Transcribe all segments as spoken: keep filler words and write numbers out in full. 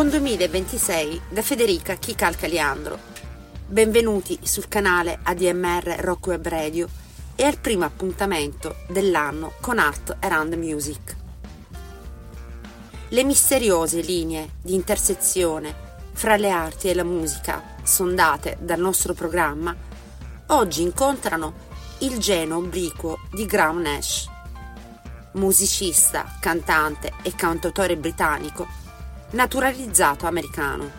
Buon duemilaventisei da Federica Chicalcaliandro. Benvenuti sul canale A D M R Rock Web Radio e al primo appuntamento dell'anno con Art Around the Music. Le misteriose linee di intersezione fra le arti e la musica sondate dal nostro programma oggi incontrano il genio obliquo di Graham Nash, musicista, cantante e cantautore britannico naturalizzato americano.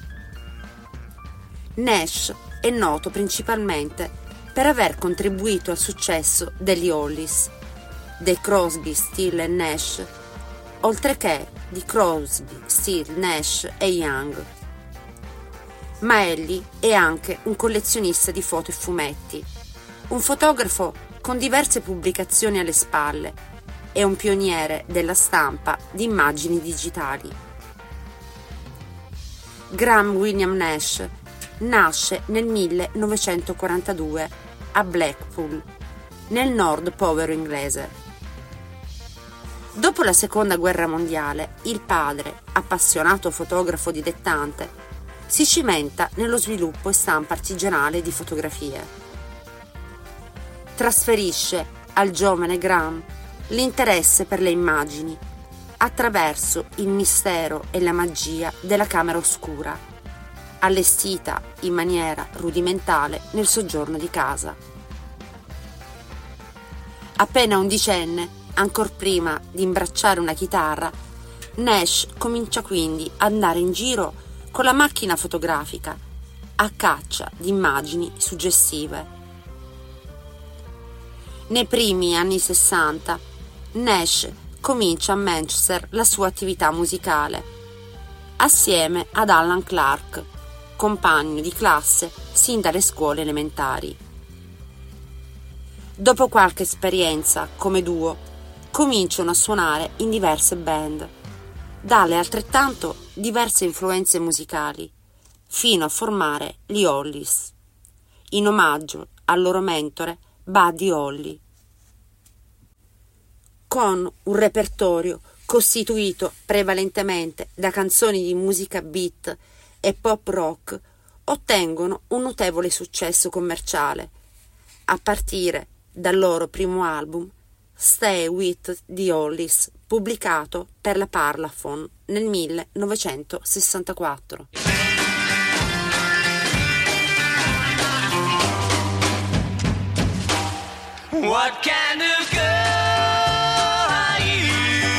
Nash è noto principalmente per aver contribuito al successo degli Hollies, dei Crosby, Stills and Nash, oltre che di Crosby, Stills, Nash e Young. Ma egli è anche un collezionista di foto e fumetti, un fotografo con diverse pubblicazioni alle spalle e un pioniere della stampa di immagini digitali. Graham William Nash nasce nel millenovecentoquarantadue a Blackpool, nel nord povero inglese. Dopo la seconda guerra mondiale, il padre, appassionato fotografo dilettante, si cimenta nello sviluppo e stampa artigianale di fotografie. Trasferisce al giovane Graham l'interesse per le immagini attraverso il mistero e la magia della camera oscura, allestita in maniera rudimentale nel soggiorno di casa. Appena undicenne, ancor prima di imbracciare una chitarra, Nash comincia quindi ad andare in giro con la macchina fotografica a caccia di immagini suggestive. Nei primi anni sessanta, Nash comincia a Manchester la sua attività musicale, assieme ad Alan Clark, compagno di classe sin dalle scuole elementari. Dopo qualche esperienza come duo, cominciano a suonare in diverse band, dalle altrettanto diverse influenze musicali, fino a formare gli Hollies, in omaggio al loro mentore Buddy Holly. Con un repertorio costituito prevalentemente da canzoni di musica beat e pop rock, ottengono un notevole successo commerciale, a partire dal loro primo album Stay with the Hollies, pubblicato per la Parlophone nel millenovecentosessantaquattro. What kind of girl are you?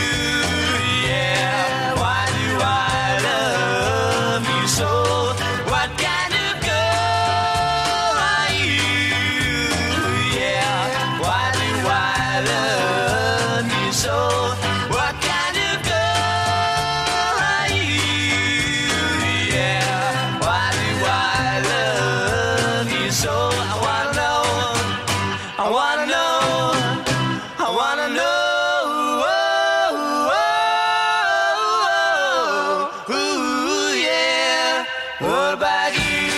Yeah, why do I love you so? What kind of girl are you? Yeah, why do I love you so? What kind of girl are you? Yeah, why do I love you so? I wanna know, I wanna know. I wanna know, oh, oh, oh, ooh, yeah, what about you?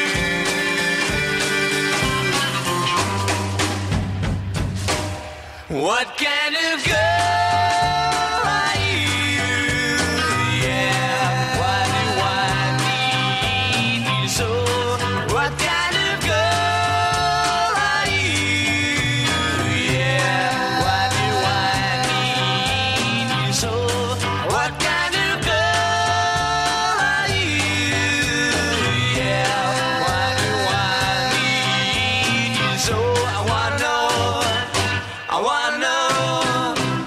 What kind of girl are you? Yeah, why do I need you so? What kind of girl are you? Yeah, why do I need you so? What kind of girl are you? Yeah, why do I need you so? I wanna know, I wanna know,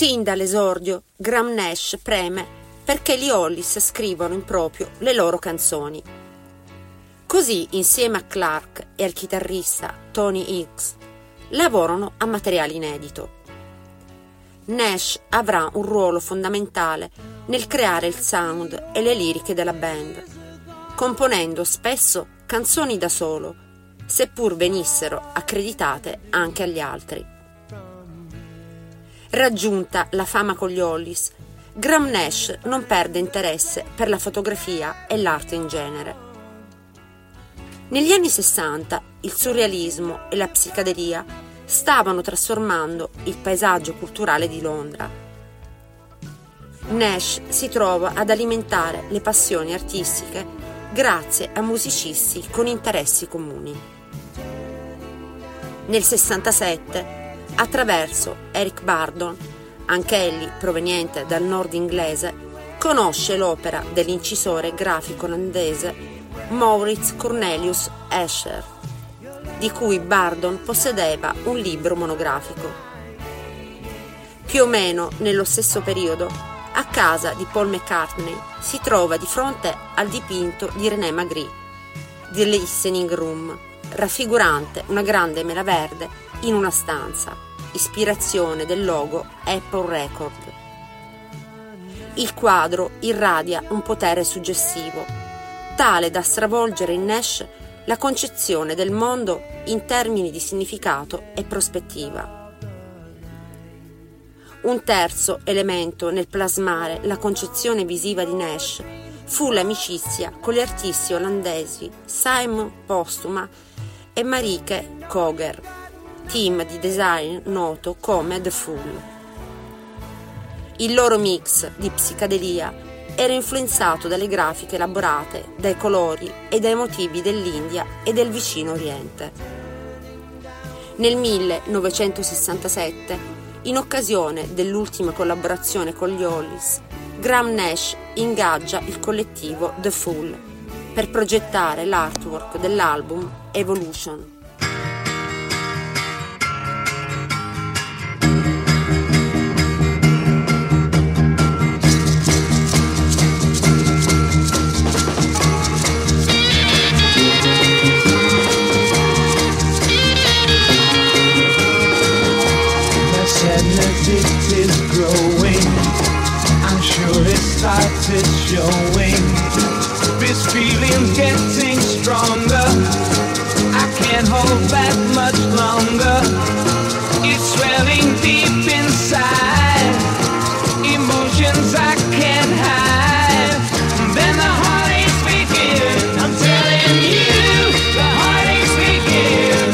Sin dall'esordio, Graham Nash preme perché gli Hollis scrivano in proprio le loro canzoni. Così, insieme a Clark e al chitarrista Tony Hicks, lavorano a materiale inedito. Nash avrà un ruolo fondamentale nel creare il sound e le liriche della band, componendo spesso canzoni da solo, seppur venissero accreditate anche agli altri. Raggiunta la fama con gli Hollis, Graham Nash non perde interesse per la fotografia e l'arte in genere. Negli anni sessanta il surrealismo e la psichedelia stavano trasformando il paesaggio culturale di Londra. Nash si trova ad alimentare le passioni artistiche grazie a musicisti con interessi comuni. Nel sessantasette, attraverso Eric Burdon, anch'egli proveniente dal nord inglese, conosce l'opera dell'incisore grafico olandese Maurits Cornelius Escher, di cui Burdon possedeva un libro monografico. Più o meno nello stesso periodo, a casa di Paul McCartney si trova di fronte al dipinto di René Magritte, The Listening Room, raffigurante una grande mela verde in una stanza, ispirazione del logo Apple Record. Il quadro irradia un potere suggestivo, tale da stravolgere in Nash la concezione del mondo in termini di significato e prospettiva. Un terzo elemento nel plasmare la concezione visiva di Nash fu l'amicizia con gli artisti olandesi Simon Postuma e Marieke Koger, team di design noto come The Fool. Il loro mix di psichedelia era influenzato dalle grafiche elaborate, dai colori e dai motivi dell'India e del vicino Oriente. Nel millenovecentosessantasette, in occasione dell'ultima collaborazione con gli Hollis, Graham Nash ingaggia il collettivo The Fool per progettare l'artwork dell'album Evolution. It is growing, I'm sure it started showing. This feeling's getting stronger, I can't hold back much longer. It's swelling deep inside, emotions I can't hide. Then the heartaches begin, I'm telling you, the heartaches begin.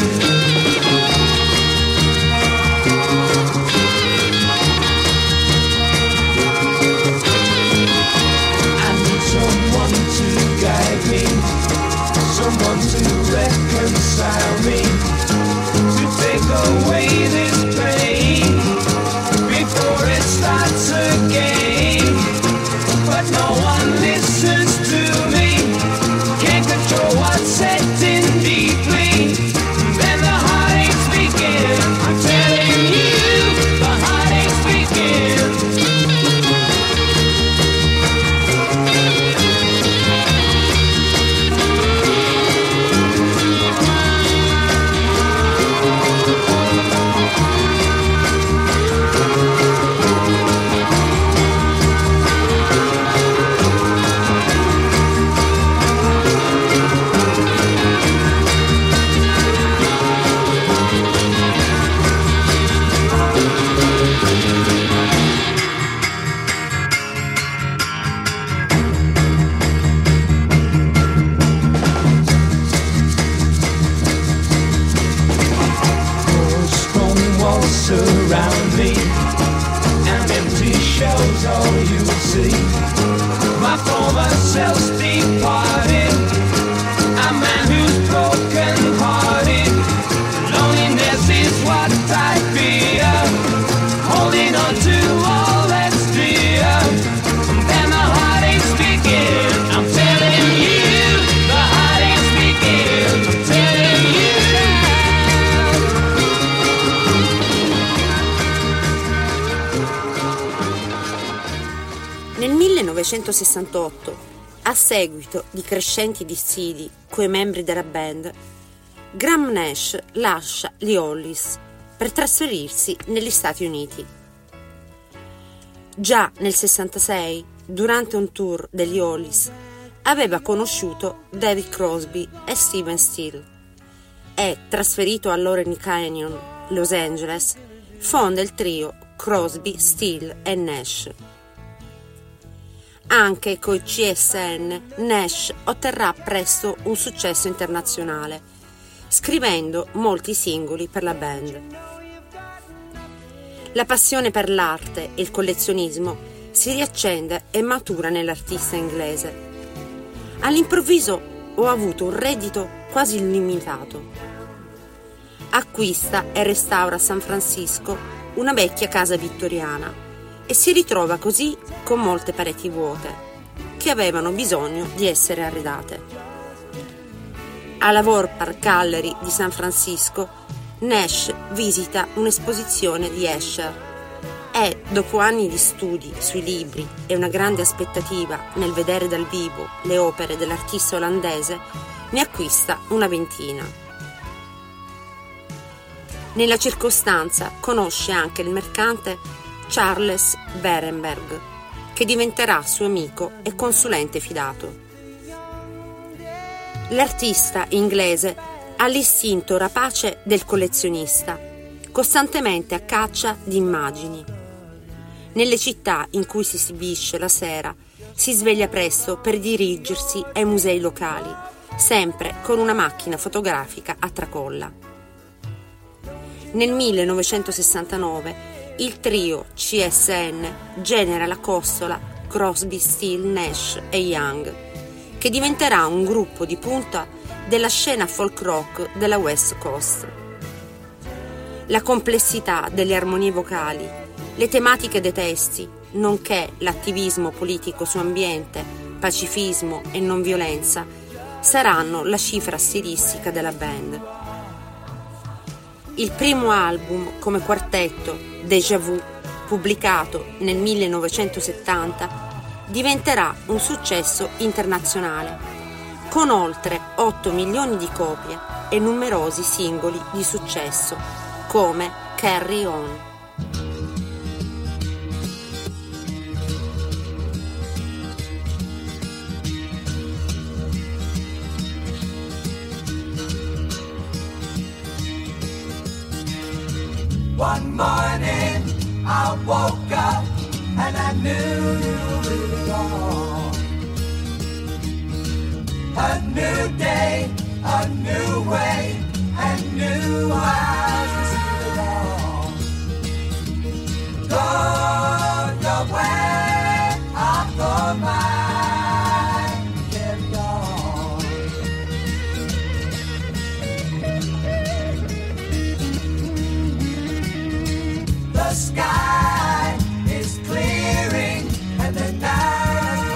Someone to reconcile me, to take away this pain before it starts again. But no one listens to me, can't control what's setting deeply. Then the heartaches begin, I'm telling you, the heartaches begin. Surround me, and empty shells all you see. My former self's departed, a man who's broken hearted. Loneliness is what I fear, holding on to all that's dear. Then the heartaches begin, I'm telling you, the heartaches begin, I'm telling you. millenovecentosessantotto, a seguito di crescenti dissidi coi membri della band, Graham Nash lascia gli Hollies per trasferirsi negli Stati Uniti. Già nel sessantasei, durante un tour degli Hollies, aveva conosciuto David Crosby e Stephen Stills e, trasferito a Laurel Canyon, Los Angeles, fonda il trio Crosby, Stills e Nash. Anche coi C S N, Nash otterrà presto un successo internazionale, scrivendo molti singoli per la band. La passione per l'arte e il collezionismo si riaccende e matura nell'artista inglese. All'improvviso ho avuto un reddito quasi illimitato. Acquista e restaura a San Francisco una vecchia casa vittoriana e si ritrova così con molte pareti vuote che avevano bisogno di essere arredate. Alla Warpark Gallery di San Francisco, Nash visita un'esposizione di Escher e, dopo anni di studi sui libri e una grande aspettativa nel vedere dal vivo le opere dell'artista olandese, ne acquista una ventina. Nella circostanza conosce anche il mercante Charles Berenberg, che diventerà suo amico e consulente fidato. L'artista inglese ha l'istinto rapace del collezionista, costantemente a caccia di immagini. Nelle città in cui si esibisce la sera, si sveglia presto per dirigersi ai musei locali, sempre con una macchina fotografica a tracolla. Nel millenovecentosessantanove il trio C S N genera la costola Crosby, Stills, Nash e Young, che diventerà un gruppo di punta della scena folk rock della West Coast. La complessità delle armonie vocali, le tematiche dei testi, nonché l'attivismo politico su ambiente, pacifismo e non violenza, saranno la cifra stilistica della band. Il primo album come quartetto, Déjà Vu, pubblicato nel millenovecentosettanta, diventerà un successo internazionale, con oltre otto milioni di copie e numerosi singoli di successo, come Carry On. One morning I woke up and I knew it was gone. A new day, a new way, and new eyes to see along. Go your way, I'll go mine, carry on. The sky is clearing and the night is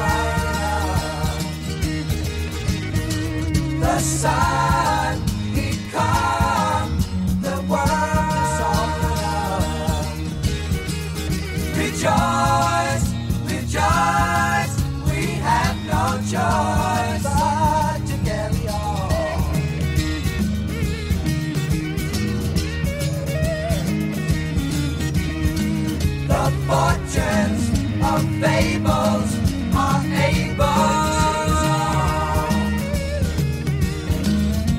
bright. The sun, he come, the world soften up. Rejoice, rejoice, we have no choice but to carry on. The fortunes of fables are able to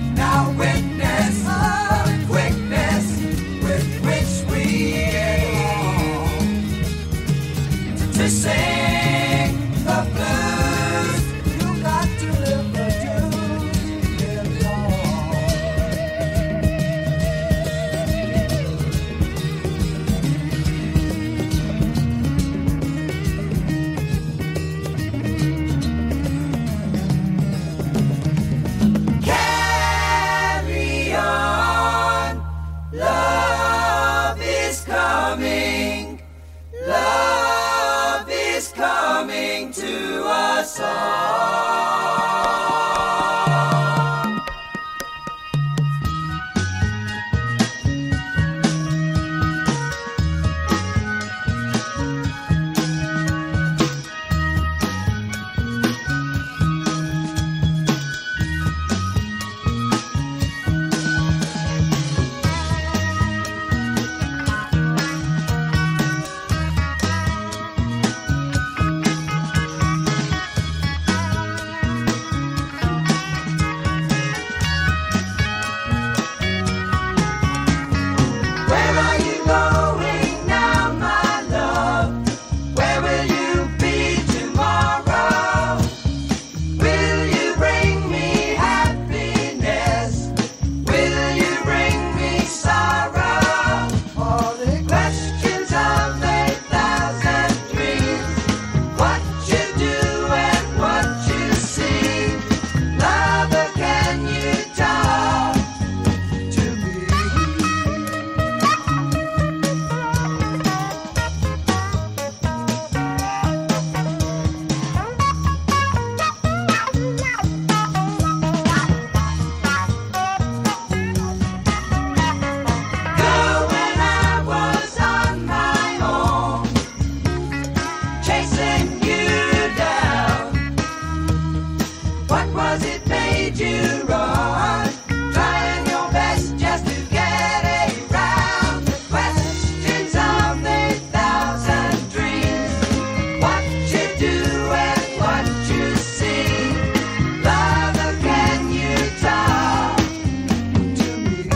was it made you run? Trying your best just to get around the questions of a thousand dreams. What you do and what you see. Lover, can you talk to me?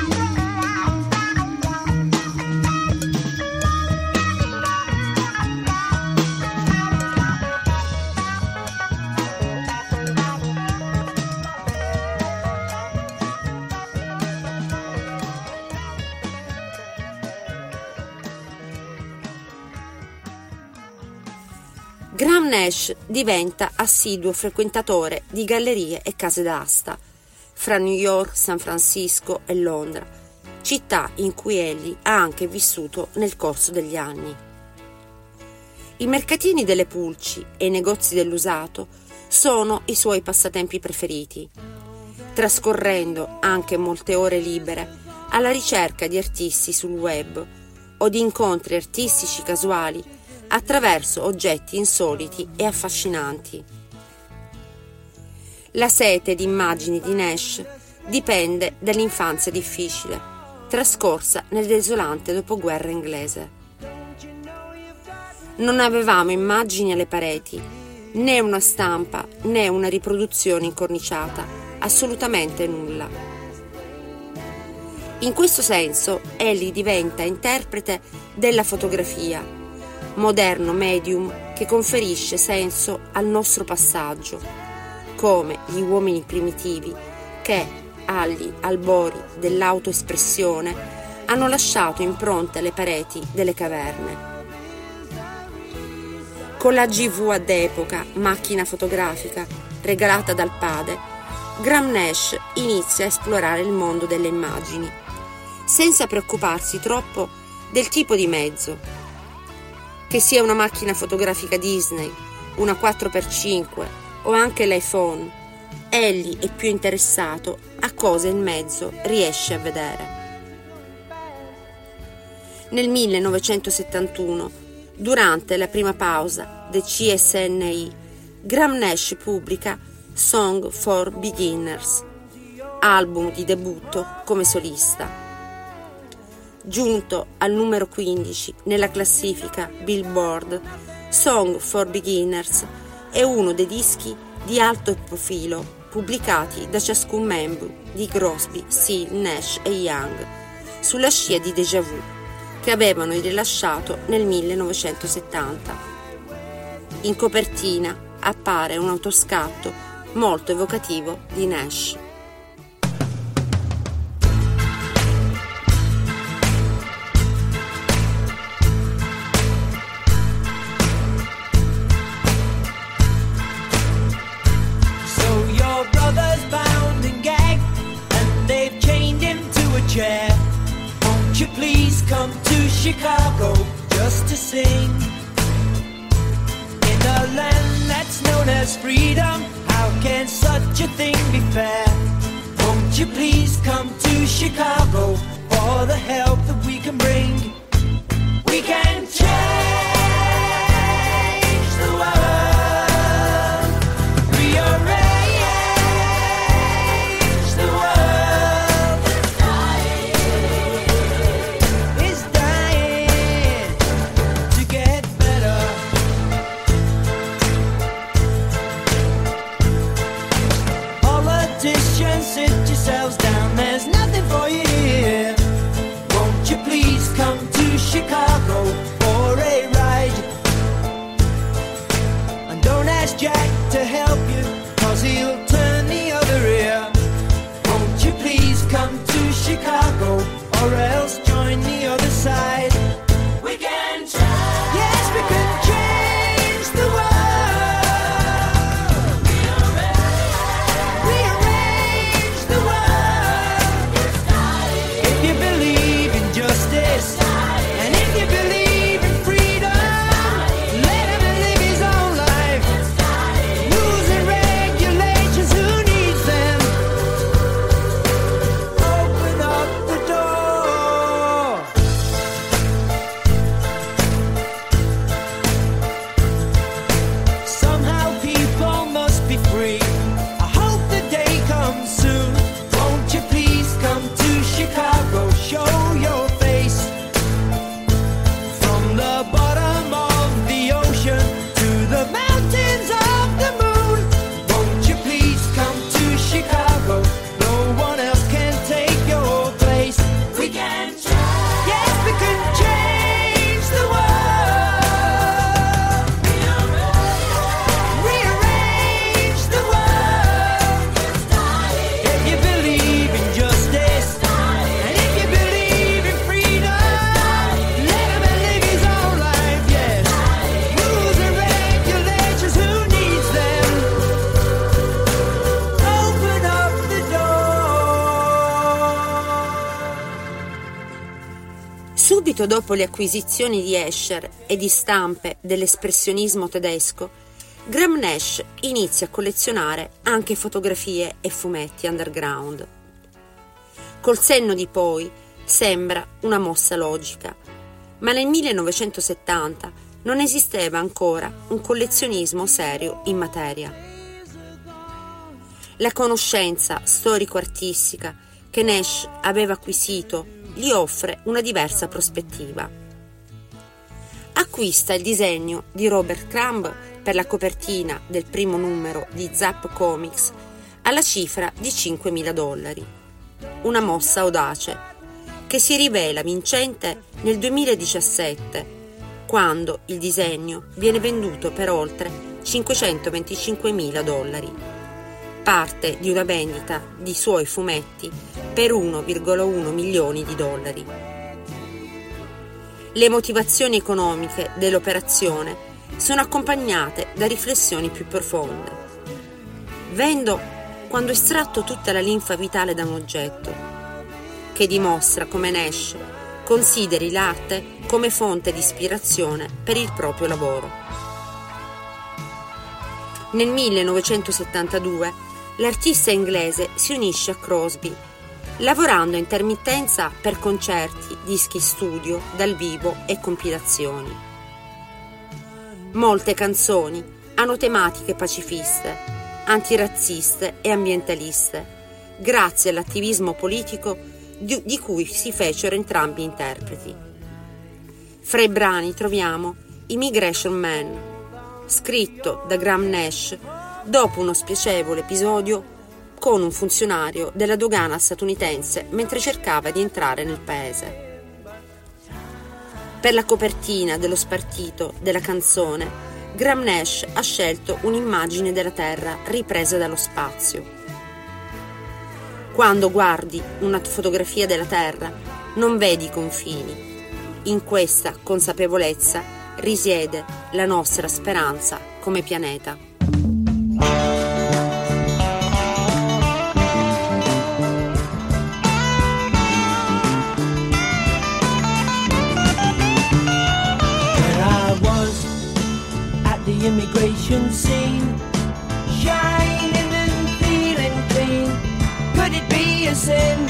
Graham Nash diventa assiduo frequentatore di gallerie e case d'asta fra New York, San Francisco e Londra, città in cui egli ha anche vissuto nel corso degli anni. I mercatini delle pulci e i negozi dell'usato sono i suoi passatempi preferiti, trascorrendo anche molte ore libere alla ricerca di artisti sul web o di incontri artistici casuali attraverso oggetti insoliti e affascinanti. La sete di immagini di Nash dipende dall'infanzia difficile, trascorsa nel desolante dopoguerra inglese. Non avevamo immagini alle pareti, né una stampa né una riproduzione incorniciata, assolutamente nulla. In questo senso, egli diventa interprete della fotografia, moderno medium che conferisce senso al nostro passaggio, come gli uomini primitivi che, agli albori dell'autoespressione, hanno lasciato impronte alle pareti delle caverne. Con la G V ad epoca, macchina fotografica, regalata dal padre, Graham Nash inizia a esplorare il mondo delle immagini, senza preoccuparsi troppo del tipo di mezzo. Che sia una macchina fotografica Disney, una quattro per cinque o anche l'iPhone, egli è più interessato a cosa il mezzo riesce a vedere. Nel millenovecentosettantuno, durante la prima pausa del C S N I, Graham Nash pubblica Song for Beginners, album di debutto come solista. Giunto al numero quindici nella classifica Billboard, Song for Beginners è uno dei dischi di alto profilo pubblicati da ciascun membro di Crosby, Stills, Nash e Young, sulla scia di Déjà Vu, che avevano rilasciato nel millenovecentosettanta. In copertina appare un autoscatto molto evocativo di Nash. Won't you please come to Chicago just to sing? In a land that's known as freedom, how can such a thing be fair? Won't you please come to Chicago for the help that we can bring? We can change the world, rearrange the world. Sit yourselves down, there's nothing for you here. Won't you please come to Chicago for a ride? And don't ask Jack to help you, cause he'll turn the other ear. Won't you please come to Chicago, or else join the other side? We can try. Yes, we can change the world. A Subito dopo le acquisizioni di Escher e di stampe dell'espressionismo tedesco, Graham Nash inizia a collezionare anche fotografie e fumetti underground. Col senno di poi sembra una mossa logica, ma nel millenovecentosettanta non esisteva ancora un collezionismo serio in materia. La conoscenza storico-artistica che Nash aveva acquisito gli offre una diversa prospettiva. Acquista il disegno di Robert Crumb per la copertina del primo numero di Zap Comics alla cifra di cinquemila dollari. Una mossa audace che si rivela vincente nel duemiladiciassette, quando il disegno viene venduto per oltre cinquecentoventicinquemila dollari. Parte di una vendita di suoi fumetti per uno virgola uno milioni di dollari. Le motivazioni economiche dell'operazione sono accompagnate da riflessioni più profonde. Vendo quando estratto tutta la linfa vitale da un oggetto, che dimostra come Nash consideri l'arte come fonte di ispirazione per il proprio lavoro. Nel millenovecentosettantadue l'artista inglese si unisce a Crosby, lavorando a intermittenza per concerti, dischi studio, dal vivo e compilazioni. Molte canzoni hanno tematiche pacifiste, antirazziste e ambientaliste, grazie all'attivismo politico di, di cui si fecero entrambi interpreti. Fra i brani troviamo Immigration Man, scritto da Graham Nash dopo uno spiacevole episodio con un funzionario della dogana statunitense mentre cercava di entrare nel paese. Per la copertina dello spartito della canzone, Graham Nash ha scelto un'immagine della Terra ripresa dallo spazio. Quando guardi una fotografia della Terra, non vedi confini. In questa consapevolezza risiede la nostra speranza come pianeta. The immigration scene, shining and feeling clean. Could it be a sin?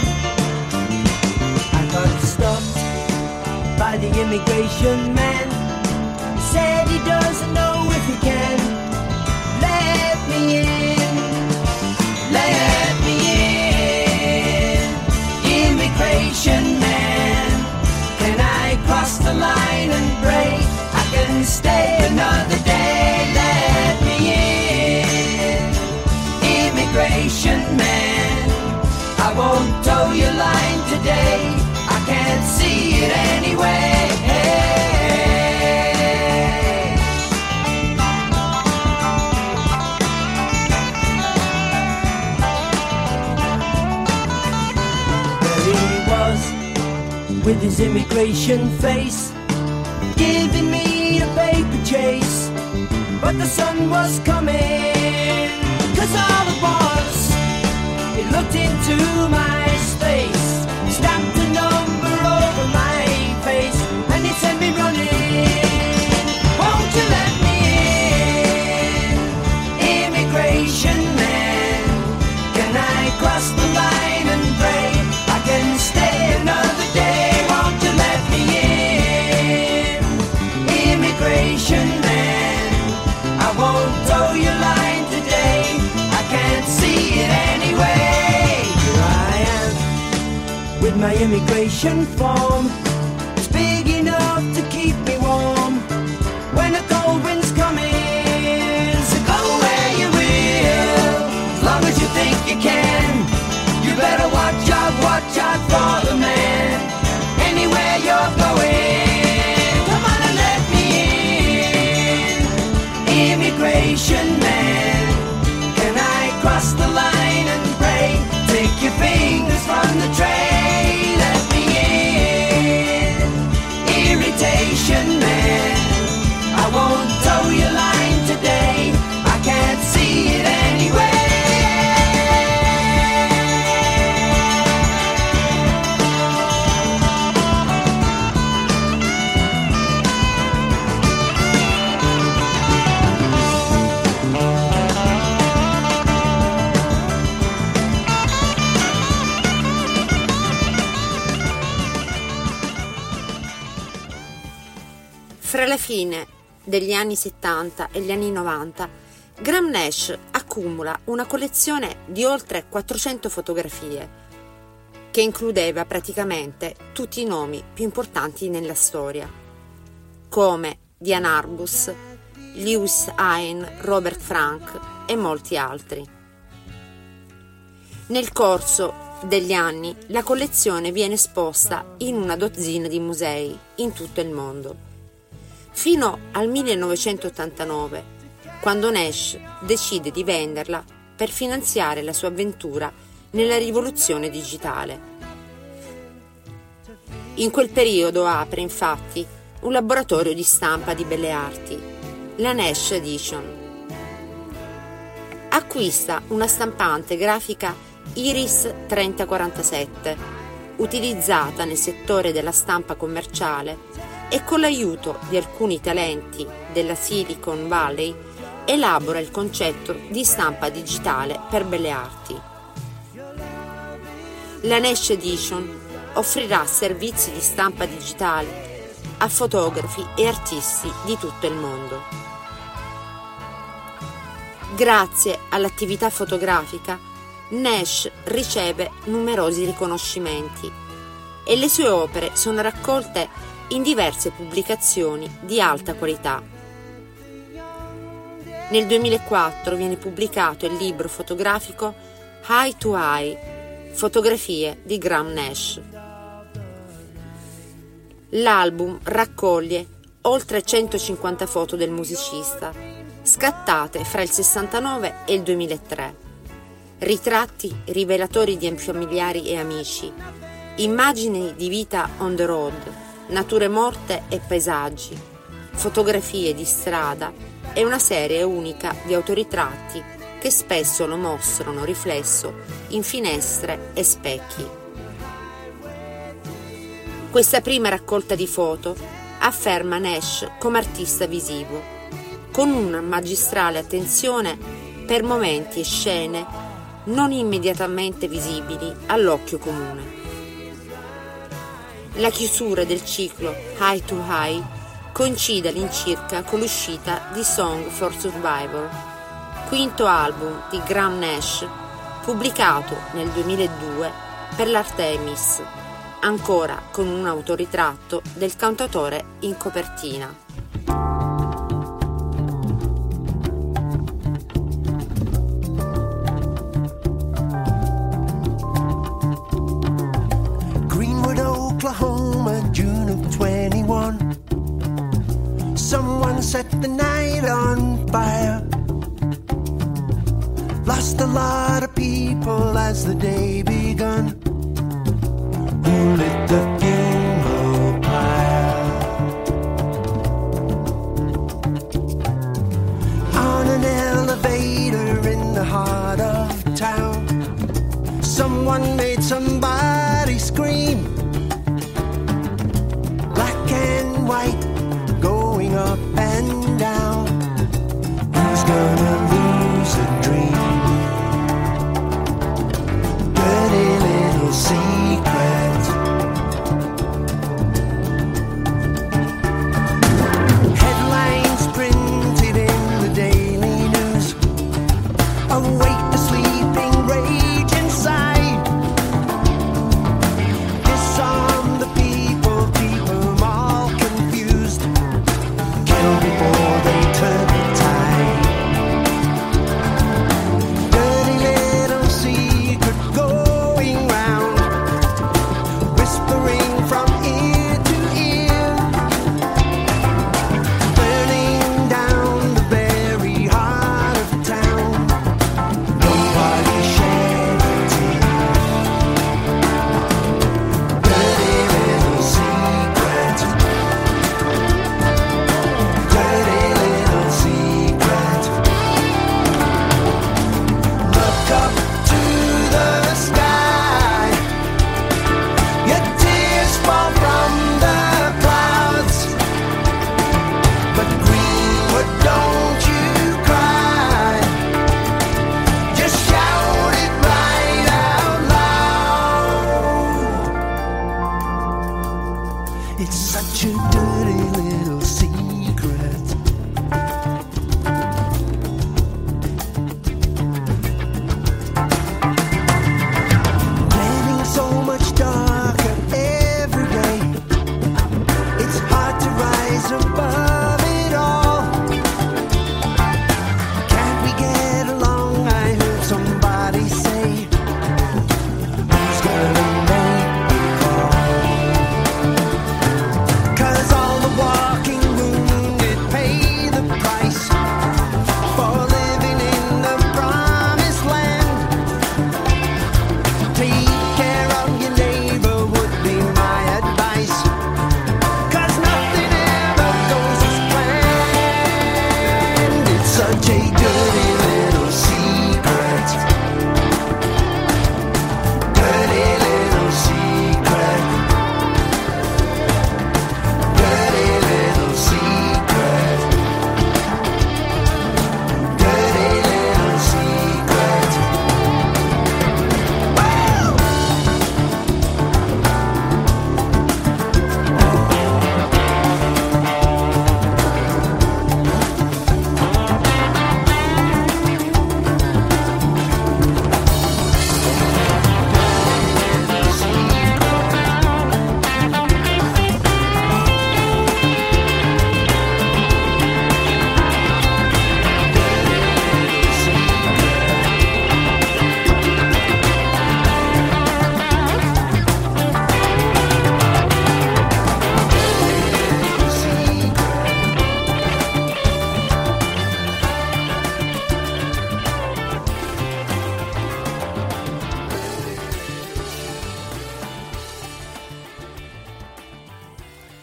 I got stopped by the immigration man. He said he doesn't know if he can let me in, let me in. Immigration man, can I cross the line and break? I can stay another day. Immigration man, I won't tow your line today. I can't see it anyway. There he was with his immigration face, giving me a paper chase, but the sun was coming. Cause all it was, it looked into my space, stamped a number over my face, and it sent me running. Won't you let me in, immigration man? Can I cross the line and pray I can stay another day? Won't you let me in, immigration man? I won't tow your line today. Can't see it anyway. Here I am with my immigration form. It's big enough to keep me warm when the cold wind's coming. So go where you will, as long as you think you can. You better watch out, watch out for the man. Anywhere you're going, come on and let me in, immigration man. Cross the line and pray. Take your fingers from the tray. Let me in, irritation man. I won't tow your line today. I can't see it anyway. Alla fine degli anni settanta e gli anni novanta, Graham Nash accumula una collezione di oltre quattrocento fotografie, che includeva praticamente tutti i nomi più importanti nella storia, come Diane Arbus, Lewis Hine, Robert Frank e molti altri. Nel corso degli anni la collezione viene esposta in una dozzina di musei in tutto il mondo, fino al millenovecentottantanove, quando Nash decide di venderla per finanziare la sua avventura nella rivoluzione digitale. In quel periodo apre infatti un laboratorio di stampa di belle arti, la Nash Edition. Acquista una stampante grafica Iris trenta quarantasette, utilizzata nel settore della stampa commerciale, e con l'aiuto di alcuni talenti della Silicon Valley elabora il concetto di stampa digitale per belle arti. La Nash Edition offrirà servizi di stampa digitale a fotografi e artisti di tutto il mondo. Grazie all'attività fotografica, Nash riceve numerosi riconoscimenti e le sue opere sono raccolte in diverse pubblicazioni di alta qualità. Nel duemilaquattro viene pubblicato il libro fotografico Eye to Eye, fotografie di Graham Nash. L'album raccoglie oltre centocinquanta foto del musicista, scattate fra il sessantanove e il duemilatré. Ritratti rivelatori di familiari e amici, immagini di vita on the road, nature morte e paesaggi, fotografie di strada e una serie unica di autoritratti che spesso lo mostrano riflesso in finestre e specchi. Questa prima raccolta di foto afferma Nash come artista visivo, con una magistrale attenzione per momenti e scene non immediatamente visibili all'occhio comune. La chiusura del ciclo Eye to Eye coincide all'incirca con l'uscita di Song for Survivor, quinto album di Graham Nash, pubblicato nel duemiladue per l'Artemis, ancora con un autoritratto del cantautore in copertina. Oklahoma, June of twenty-one. Someone set the night on fire. Lost a lot of people as the day begun. Who lit the funeral pyre? On an elevator in the heart of town, someone made somebody scream. Black and white, going up and down. Who's gonna lose a dream? Dirty little secret. Headlines printed in the daily news. Awake the sleeping rage inside.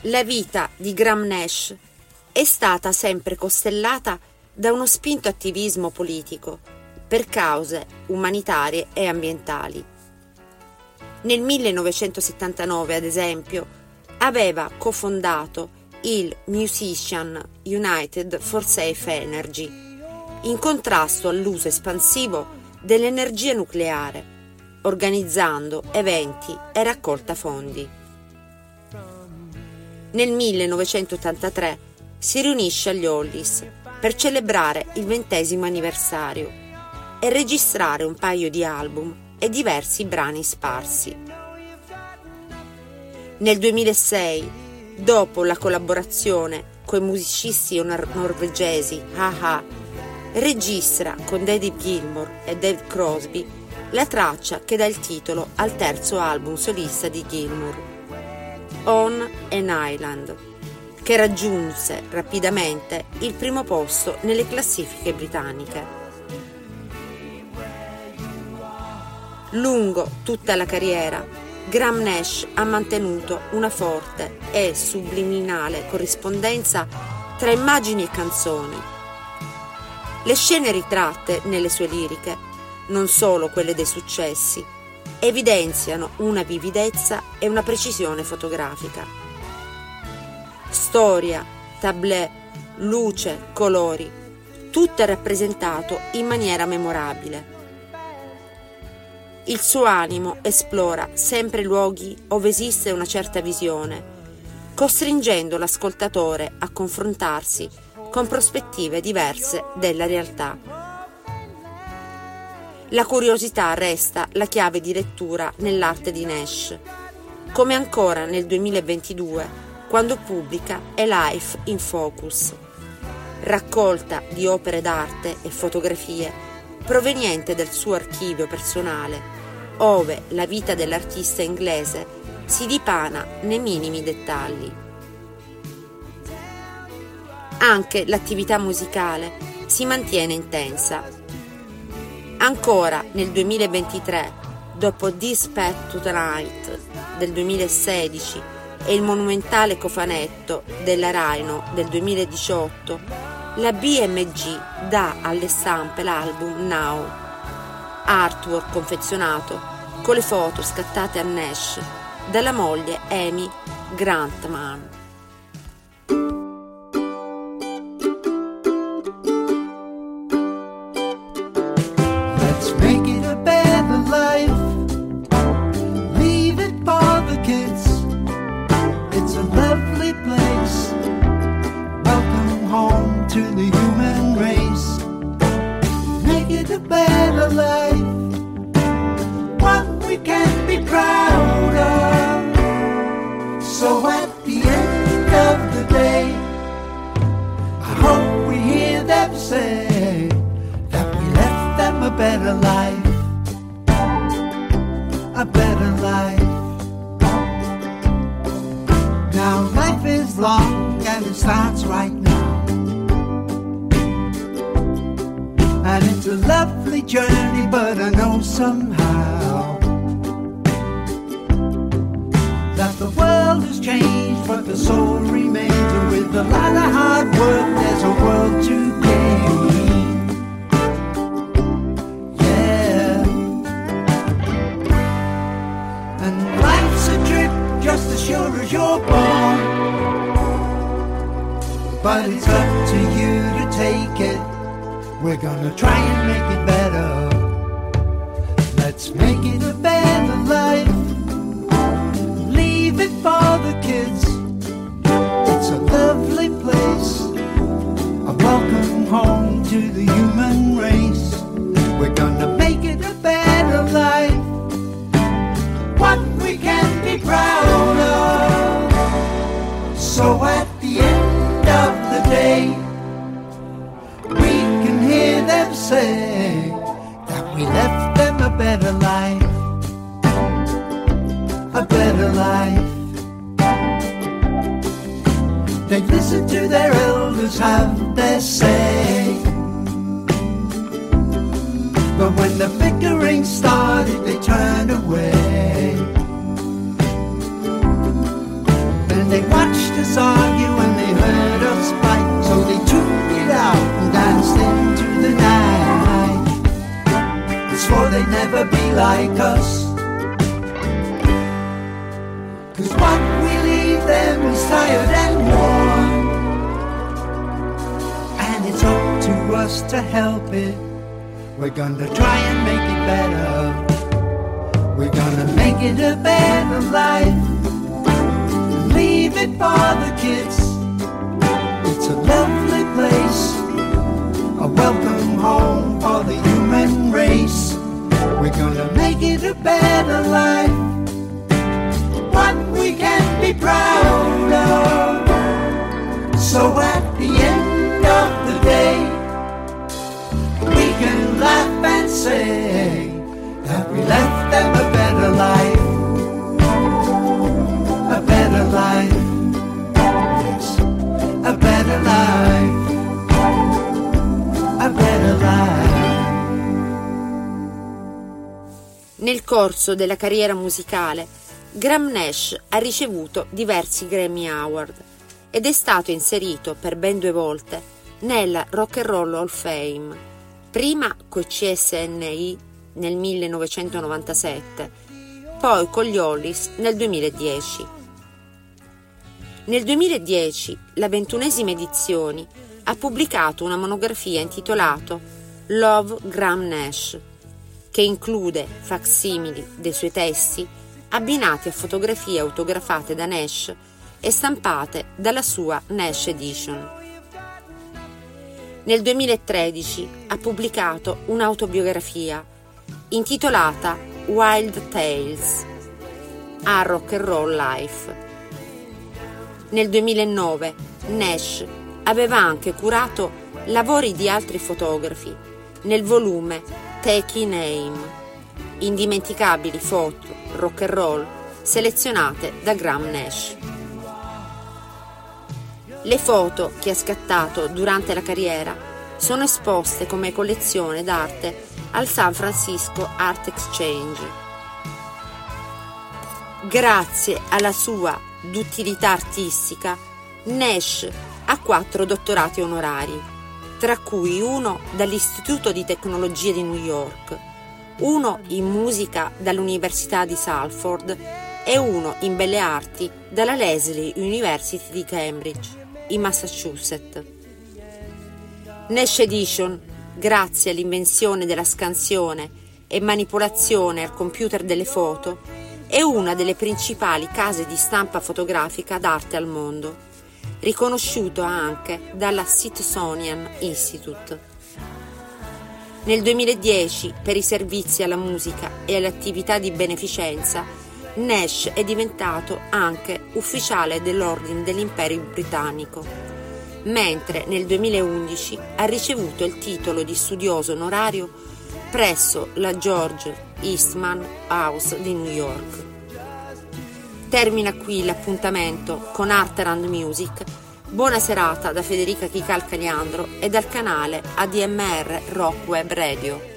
La vita di Graham Nash è stata sempre costellata da uno spinto attivismo politico per cause umanitarie e ambientali. Nel millenovecentosettantanove, ad esempio, aveva cofondato il Musician United for Safe Energy, in contrasto all'uso espansivo dell'energia nucleare, organizzando eventi e raccolta fondi. Nel millenovecentottantatré si riunisce agli Hollies per celebrare il ventesimo anniversario e registrare un paio di album e diversi brani sparsi. Nel duemilasei, dopo la collaborazione coi musicisti nor- norvegesi A-ha, registra con David Gilmour e David Crosby la traccia che dà il titolo al terzo album solista di Gilmour, On an Island, che raggiunse rapidamente il primo posto nelle classifiche britanniche. Lungo tutta la carriera, Graham Nash ha mantenuto una forte e subliminale corrispondenza tra immagini e canzoni. Le scene ritratte nelle sue liriche, non solo quelle dei successi, evidenziano una vividezza e una precisione fotografica. Storia, tableau, luce, colori, tutto è rappresentato in maniera memorabile. Il suo animo esplora sempre luoghi ove esiste una certa visione, costringendo l'ascoltatore a confrontarsi con prospettive diverse della realtà. La curiosità resta la chiave di lettura nell'arte di Nash, come ancora nel duemilaventidue, quando pubblica A Life in Focus, raccolta di opere d'arte e fotografie proveniente dal suo archivio personale, ove la vita dell'artista inglese si dipana nei minimi dettagli. Anche l'attività musicale si mantiene intensa. Ancora nel duemilaventitré, dopo This Path to the Night del duemilasedici e il monumentale cofanetto della Rhino del duemiladiciotto, la B M G dà alle stampe l'album Now, artwork confezionato con le foto scattate a Nash dalla moglie Amy Grantman. Let's make it a better life. Leave it for the kids. It's a lovely place. Welcome home to the human race. Make it a better life. One we can be proud of. So at the end of the day, I hope we hear them say that we left them a better life, a better life. Now life is long and it starts right now, and it's a lovely journey, but I know somehow that the world has changed, but the soul remains, and with a lot of hard work there's a world to gain. Yeah. And life's a trip just as sure as you're born, but it's up to you to take it. We're gonna try and make it better. Let's make it a better life. Leave it for the kids. It's a lovely place. A welcome home to the human race. We're gonna make it a better life. One we can be proud of. So at the end of the day, we can hear them say that we left them a better life, a better life. They listened to their elders have their say, but when the bickering started they turned away. Then they watched us argue and they heard us fight, so they took it out and danced into the night. They swore they'd never be like us, 'cause what we leave them is tired and worn, and it's up to us to help it. We're gonna try and make it better. We're gonna make it a better life. Leave it for the kids. It's a lovely place, a welcome home for the human race. We're gonna make it a better life, one we can be proud of. So at the end of the day, we can laugh and say that we left them a better life, a better life, yes, a better life, a better life. Nel corso della carriera musicale, Graham Nash ha ricevuto diversi Grammy Award ed è stato inserito per ben due volte nella Rock and Roll Hall of Fame, prima coi C S N I nel millenovecentonovantasette, poi con gli Hollies nel duemiladieci. Nel duemiladieci la ventunesima edizione ha pubblicato una monografia intitolata Love Graham Nash, che include facsimili dei suoi testi abbinati a fotografie autografate da Nash e stampate dalla sua Nash Edition. Nel duemilatredici ha pubblicato un'autobiografia intitolata Wild Tales, A Rock and Roll Life. Nel duemilanove Nash aveva anche curato lavori di altri fotografi nel volume Taking Aim, indimenticabili foto rock and roll selezionate da Graham Nash. Le foto che ha scattato durante la carriera sono esposte come collezione d'arte al San Francisco Art Exchange. Grazie alla sua duttilità artistica, Nash ha quattro dottorati onorari, tra cui uno dall'Istituto di Tecnologia di New York, uno in musica dall'Università di Salford e uno in Belle Arti dalla Lesley University di Cambridge, in Massachusetts. Nash Edition, grazie all'invenzione della scansione e manipolazione al computer delle foto, è una delle principali case di stampa fotografica d'arte al mondo, riconosciuto anche dalla Smithsonian Institute. Nel duemiladieci, per i servizi alla musica e alle attività di beneficenza, Nash è diventato anche ufficiale dell'Ordine dell'Imperio Britannico, mentre nel duemilaundici ha ricevuto il titolo di studioso onorario presso la George Eastman House di New York. Termina qui l'appuntamento con Art and Music. Buona serata da Federica Chicalcaliandro e dal canale A D M R Rock Web Radio.